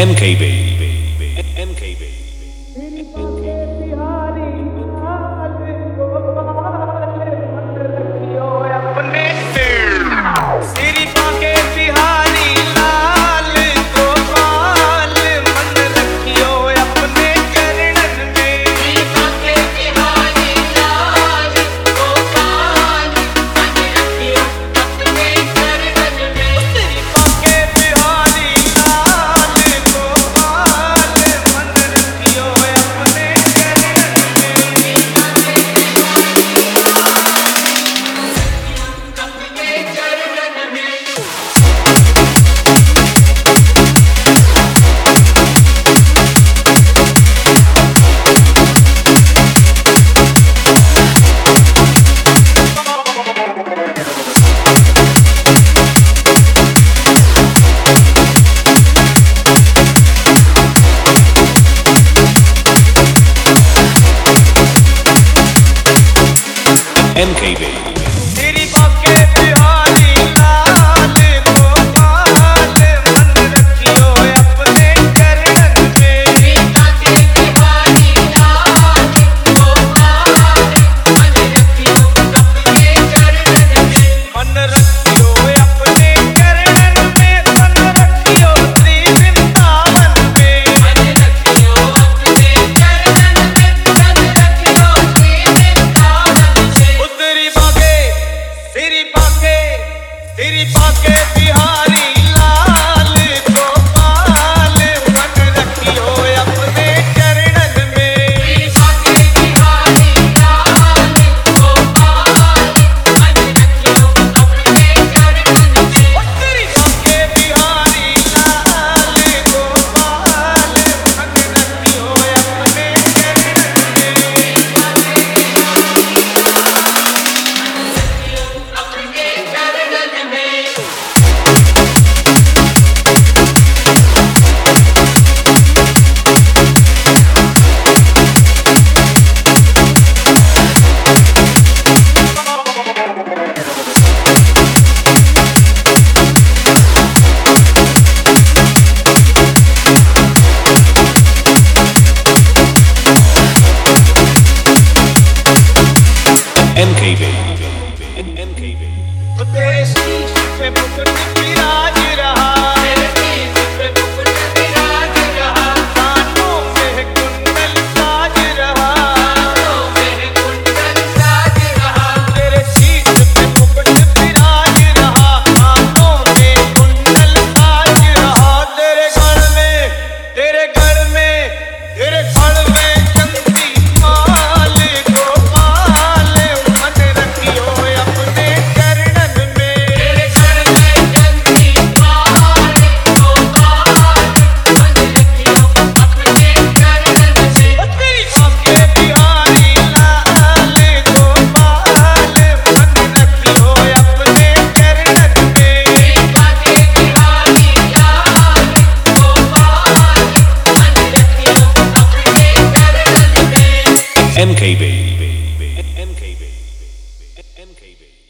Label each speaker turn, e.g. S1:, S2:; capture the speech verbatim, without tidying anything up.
S1: M K baby, M K baby. M K baby.
S2: तेरी बाके बिहारी लाल गोपाल मन रखियो अपने चरणन में। तेरी बाके बिहारी लाल गोपाल मन रखियो अपने चरणन में। मन रखियो अपने चरणन में, मन रखियो श्री वृंदावन में। मन रखियो अपने चरणन में, मन रखियो श्री वृंदावन में। तेरी बाके तेरी बाके तेरी बाके बिहारी लाल गोपाल मन रखियो अपने चरणन में। तेरी बाके बिहारी लाल गोपाल मन रखियो अपने चरणन में। तेरी बाके बिहारी लाल गोपाल मन रखियो अपने चरणन में।
S1: M K baby, M K baby.
S2: तेरे शीश पे मुकुट विराज रहा, तेरे शीश पे मुकुट विराज रहा। कानों में कुंडल साज रहा, कानों में कुंडल साज रहा। तेरे शीश पे मुकुट विराज रहा, कानों में कुंडल साज रहा। तेरे गढ़ में तेरे गढ़ में तेरे गढ़ में चंदी माल गोपाल मन रखियो अपने चरणन में। तेरे गढ़ में चंदी माल गोपाल मन रखियो अपने चरणन में। तेरी बाके बिहारी लाल गोपाल मन रखियो अपने चरणन में। तेरी बाके बिहारी लाल गोपाल मन रखियो अपने चरणन में।
S1: M K baby, M K baby, M K baby.